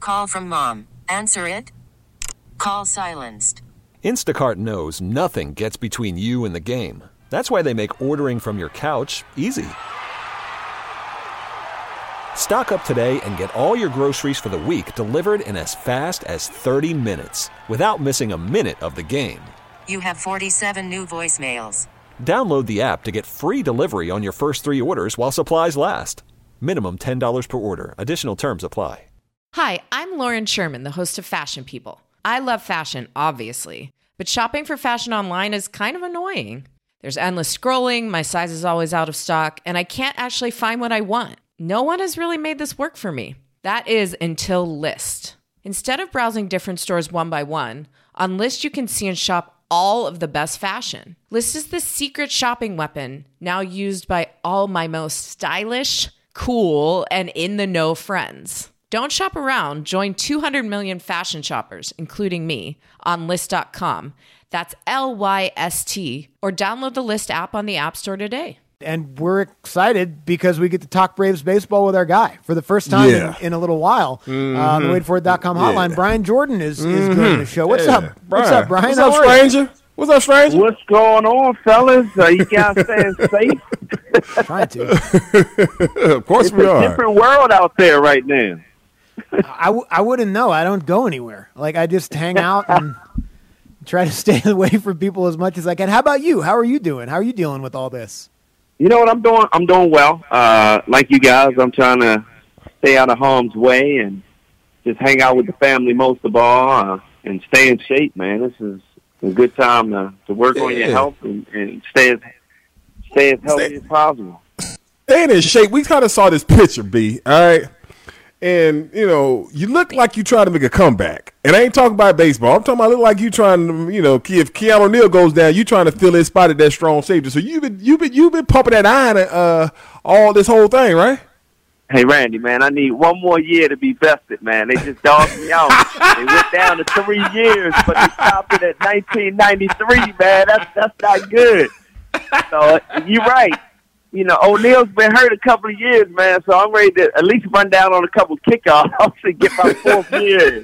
Call from mom. Answer it. Call silenced. Instacart knows nothing gets between you and the game. That's why they make ordering from your couch easy. Stock up today and get all your groceries for the week delivered in as fast as 30 minutes without missing a minute of the game. You have 47 new voicemails. Download the app to get free delivery on your first 3 orders while supplies last. Minimum $10 per order. Additional terms apply. Hi, I'm Lauren Sherman, the host of Fashion People. I love fashion, obviously, but shopping for fashion online is kind of annoying. There's endless scrolling, my size is always out of stock, and I can't actually find what I want. No one has really made this work for me. That is until Lyst. Instead of browsing different stores one by one, on Lyst you can see and shop all of the best fashion. Lyst is the secret shopping weapon now used by all my most stylish, cool, and in-the-know friends. Don't shop around. Join 200 million fashion shoppers, including me, on Lyst.com. That's Lyst, or download the Lyst app on the App Store today. And we're excited because we get to talk Braves baseball with our guy for the first time in a little while. The WaitForIt.com hotline. Brian Jordan is joining the show. What's up? Brian. What's up, Brian? What's up, stranger? What's up, stranger? What's going on, fellas? You guys staying safe? Trying to. Of course we are. It's a different world out there right now. I wouldn't know. I don't go anywhere. Like, I just hang out and try to stay away from people as much as I can. How about you? How are you doing? How are you dealing with all this? You know what I'm doing? I'm doing well. Like you guys, I'm trying to stay out of harm's way and just hang out with the family most of all and stay in shape, man. This is a good time to work on your health and stay as healthy as possible. Staying in shape. We kind of saw this picture, B, all right? And, you know, you look like you trying to make a comeback. And I ain't talking about baseball. I'm talking about look like you trying to, you know, if Keanu O'Neal goes down, you trying to fill his spot at that strong safety. So you've been pumping that iron all this whole thing, right? Hey, Randy, man, I need one more year to be vested, man. They just dogged me out. They went down to 3 years, but they stopped it at 1993, man. That's not good. So you're right. You know, O'Neal's been hurt a couple of years, man, so I'm ready to at least run down on a couple of kickoffs and get my 4th year.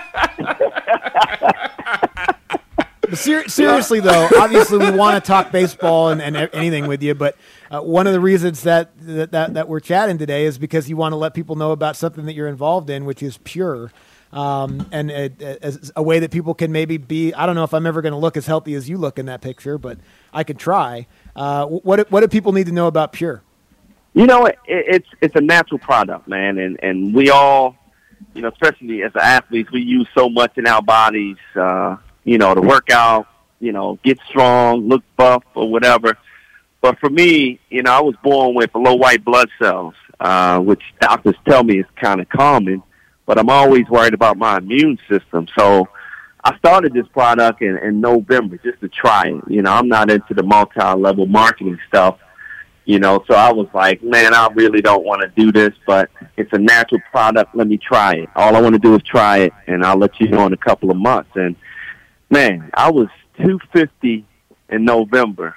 Seriously, though, obviously we want to talk baseball and anything with you, but one of the reasons that we're chatting today is because you want to let people know about something that you're involved in, which is Pure, and as a way that people can maybe be, I don't know if I'm ever going to look as healthy as you look in that picture, but I could try. What do people need to know about Pure? You know, it's a natural product, man, and we all, you know, especially as athletes, we use so much in our bodies, you know, to work out, you know, get strong, look buff or whatever. But for me, you know, I was born with low white blood cells, which doctors tell me is kind of common, but I'm always worried about my immune system. So I started this product in November just to try it. You know, I'm not into the multi-level marketing stuff, you know, so I was like, man, I really don't want to do this, but it's a natural product. Let me try it. All I want to do is try it, and I'll let you know in a couple of months. And, man, I was 250 in November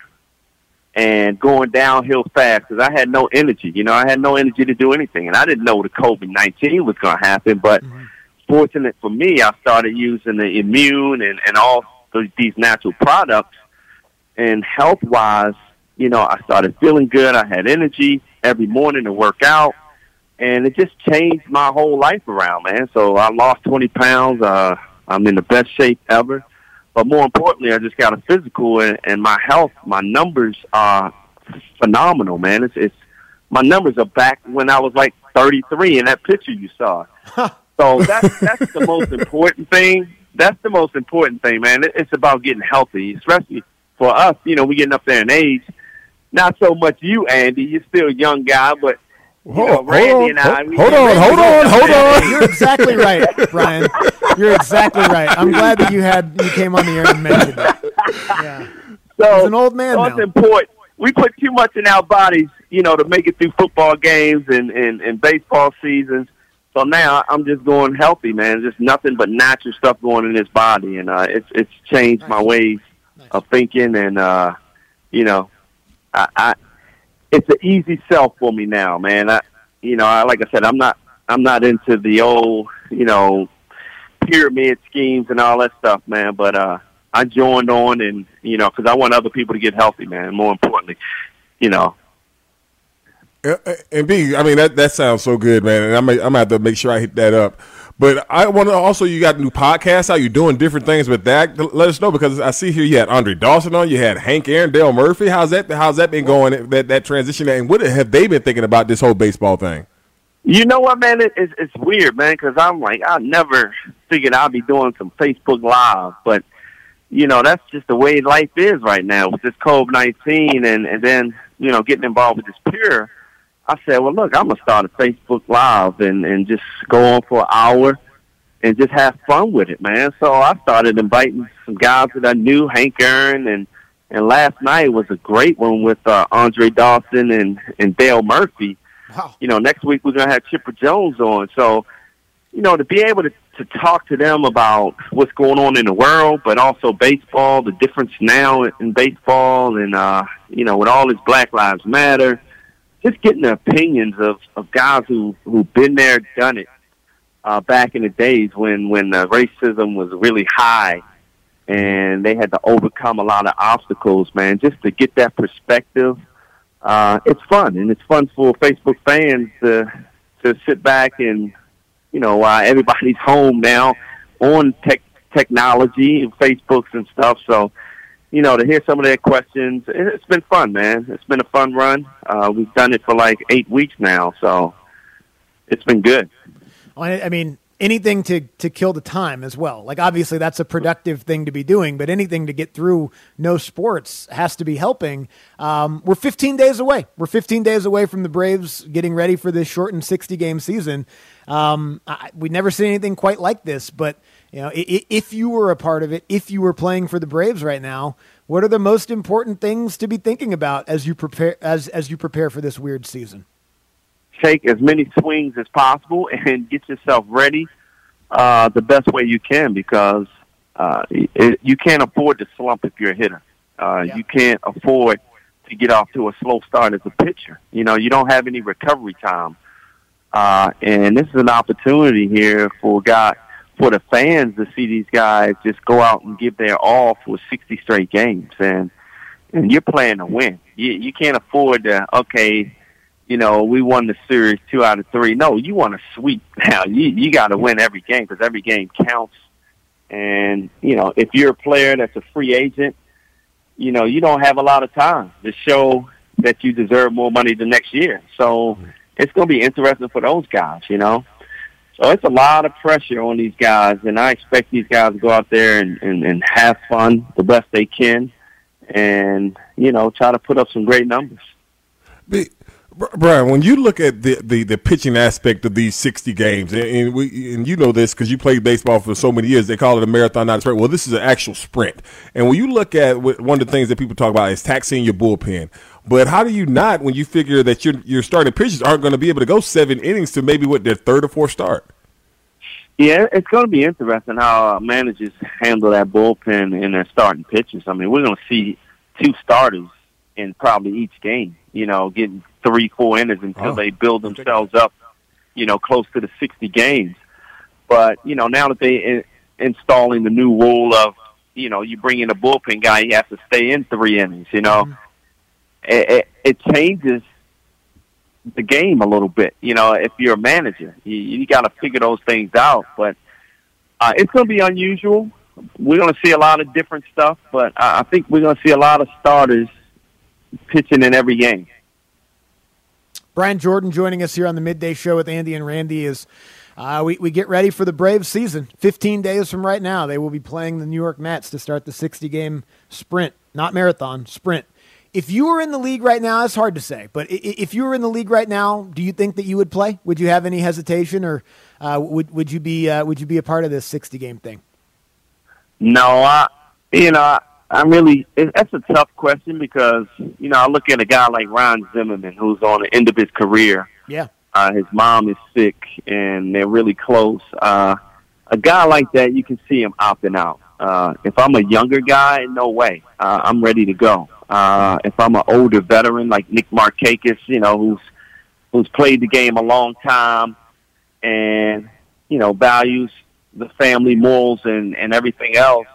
and going downhill fast because I had no energy. You know, I had no energy to do anything, and I didn't know the COVID-19 was going to happen, but fortunate for me, I started using the immune and all these natural products, and health-wise, you know, I started feeling good. I had energy every morning to work out, and it just changed my whole life around, man. So I lost 20 pounds. I'm in the best shape ever. But more importantly, I just got a physical, and my health, my numbers are phenomenal, man. It's my numbers are back when I was like 33 in that picture you saw. So that's the most important thing. That's the most important thing, man. It's about getting healthy, especially for us. You know, we getting up there in age. Not so much you, Andy. You're still a young guy, but Randy and I. Hold on. You're exactly right, Brian. You're exactly right. I'm glad that you came on the air and mentioned it. Yeah. So he's an old man now. It's important. We put too much in our bodies, you know, to make it through football games and baseball seasons. So now I'm just going healthy, man. Just nothing but natural stuff going in his body, and it's changed my ways of thinking, and you know, it's an easy sell for me now, man. Like I said, I'm not into the old pyramid schemes and all that stuff, man. But I joined on, and because I want other people to get healthy, man. More importantly, And B, I mean that sounds so good, man. And I'm gonna have to make sure I hit that up. But I want to also, you got new podcasts. How you doing different things with that? Let us know, because I see here you had Andre Dawson on, you had Hank Aaron, Dale Murphy. How's that been going? That transition, and what have they been thinking about this whole baseball thing? You know what, man? It's weird, man, because I'm like, I never figured I'd be doing some Facebook Live, but that's just the way life is right now with this COVID-19, and then getting involved with this Pure. I said, well, look, I'm going to start a Facebook Live and just go on for an hour and just have fun with it, man. So I started inviting some guys that I knew, Hank Aaron, and last night was a great one with Andre Dawson and Dale Murphy. Wow. Next week we're going to have Chipper Jones on. So, to be able to talk to them about what's going on in the world, but also baseball, the difference now in baseball, and, with all this Black Lives Matter, just getting the opinions of guys who've been there, done it, back in the days when racism was really high and they had to overcome a lot of obstacles, man, just to get that perspective. It's fun, and it's fun for Facebook fans to sit back and, while everybody's home now on technology and Facebooks and stuff. So, to hear some of their questions, it's been fun, man. It's been a fun run. We've done it for like 8 weeks now, so it's been good. I mean, anything to kill the time as well. Like, obviously, that's a productive thing to be doing, but anything to get through no sports has to be helping. We're 15 days away. We're 15 days away from the Braves getting ready for this shortened 60-game season. We've never seen anything quite like this, but if you were a part of it, if you were playing for the Braves right now, what are the most important things to be thinking about as you prepare as you prepare for this weird season? Take as many swings as possible and get yourself ready the best way you can, because you can't afford to slump if you're a hitter. You can't afford to get off to a slow start as a pitcher. You don't have any recovery time. And this is an opportunity here for the fans to see these guys just go out and give their all for 60 straight games. And you're playing to win. You can't afford to, we won the series 2 out of 3. No, you want to sweep now. You got to win every game, because every game counts. And, if you're a player that's a free agent, you don't have a lot of time to show that you deserve more money the next year. So it's going to be interesting for those guys, So it's a lot of pressure on these guys, and I expect these guys to go out there and have fun the best they can and, try to put up some great numbers. Brian, when you look at the pitching aspect of these 60 games, and you know this because you played baseball for so many years, they call it a marathon, not a sprint. Well, this is an actual sprint. And when you look at one of the things that people talk about is taxing your bullpen. But how do you not, when you figure that your starting pitchers aren't going to be able to go 7 innings to maybe their third or fourth start? Yeah, it's going to be interesting how managers handle that bullpen and their starting pitchers. I mean, we're going to see 2 starters in probably each game, getting 3-4 innings until they build themselves up, close to the 60 games. But, now that they installing the new rule of, you bring in a bullpen guy, he has to stay in 3 innings, It changes the game a little bit, if you're a manager. You got to figure those things out. But it's going to be unusual. We're going to see a lot of different stuff, but I think we're going to see a lot of starters pitching in every game. Brian Jordan joining us here on the Midday Show with Andy and Randy as we get ready for the Braves season. 15 days from right now, they will be playing the New York Mets to start the 60-game sprint, not marathon, sprint. If you were in the league right now, it's hard to say, but if you were in the league right now, do you think that you would play? Would you have any hesitation, or would you be a part of this 60-game thing? No, I'm really, that's a tough question because, I look at a guy like Ron Zimmerman, who's on the end of his career. Yeah. His mom is sick, and they're really close. A guy like that, you can see him opting out. If I'm a younger guy, no way. I'm ready to go. If I'm an older veteran like Nick Markakis, who's played the game a long time, and values the family morals and everything else,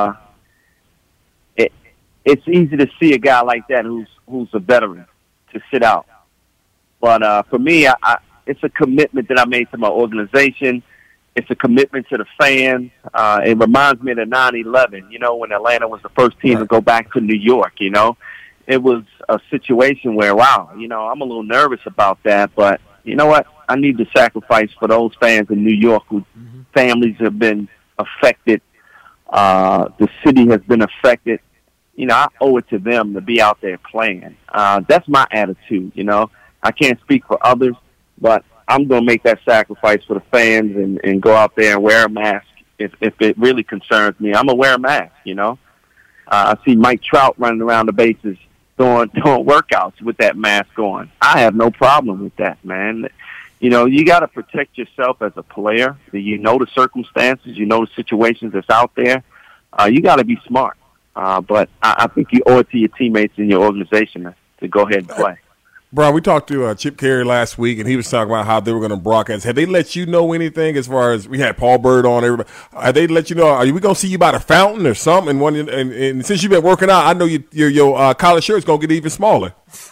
it's easy to see a guy like that who's a veteran to sit out. But for me, it's a commitment that I made to my organization. It's a commitment to the fans. It reminds me of the 9/11, when Atlanta was the first team to go back to New York, It was a situation where, wow, I'm a little nervous about that. But you know what? I need to sacrifice for those fans in New York whose families have been affected. The city has been affected. I owe it to them to be out there playing. That's my attitude, I can't speak for others, but I'm going to make that sacrifice for the fans and go out there and wear a mask. If it really concerns me, I'm going to wear a mask, I see Mike Trout running around the bases doing workouts with that mask on. I have no problem with that, man. You got to protect yourself as a player. You know the circumstances, the situations that's out there. You got to be smart. But I think you owe it to your teammates and your organization to go ahead and play. Brian, we talked to Chip Carey last week, and he was talking about how they were going to broadcast. Have they let you know anything as far as we had Paul Bird on? Everybody, have they let you know? Are we going to see you by the fountain or something? And since you've been working out, I know your collar shirt's going to get even smaller.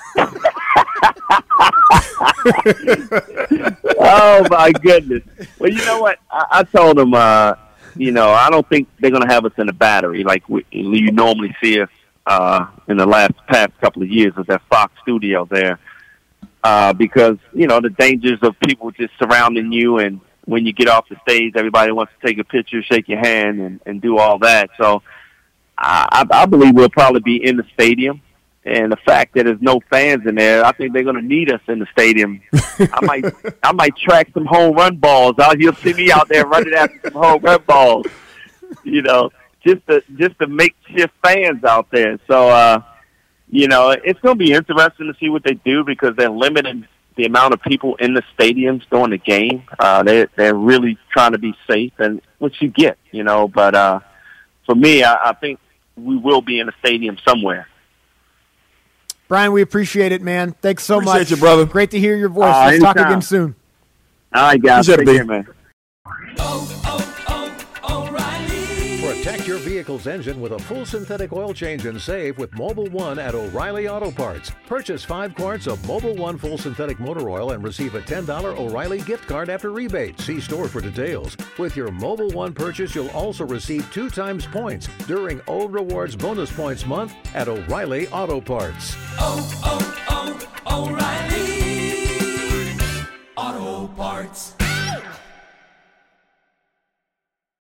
Oh, my goodness. Well, you know what? I told them, I don't think they're going to have us in the battery like you normally see us in the past couple of years at that Fox studio there. Because, the dangers of people just surrounding you, and when you get off the stage, everybody wants to take a picture, shake your hand, and do all that. So I believe we'll probably be in the stadium. And the fact that there's no fans in there, I think they're going to need us in the stadium. I might track some home run balls. You'll see me out there running after some home run balls, just to makeshift fans out there. So, it's going to be interesting to see what they do because they're limiting the amount of people in the stadiums during the game. They're really trying to be safe, and which you get, But for me, I think we will be in a stadium somewhere. Brian, we appreciate it, man. Thanks so much. Appreciate you, brother. Great to hear your voice. Let's talk again soon. All right, guys. Take care, man. Protect your vehicle's engine with a full synthetic oil change and save with Mobil 1 at O'Reilly Auto Parts. Purchase 5 quarts of Mobil 1 full synthetic motor oil and receive a $10 O'Reilly gift card after rebate. See store for details. With your Mobil 1 purchase, you'll also receive 2 times points during O Rewards Bonus Points Month at O'Reilly Auto Parts.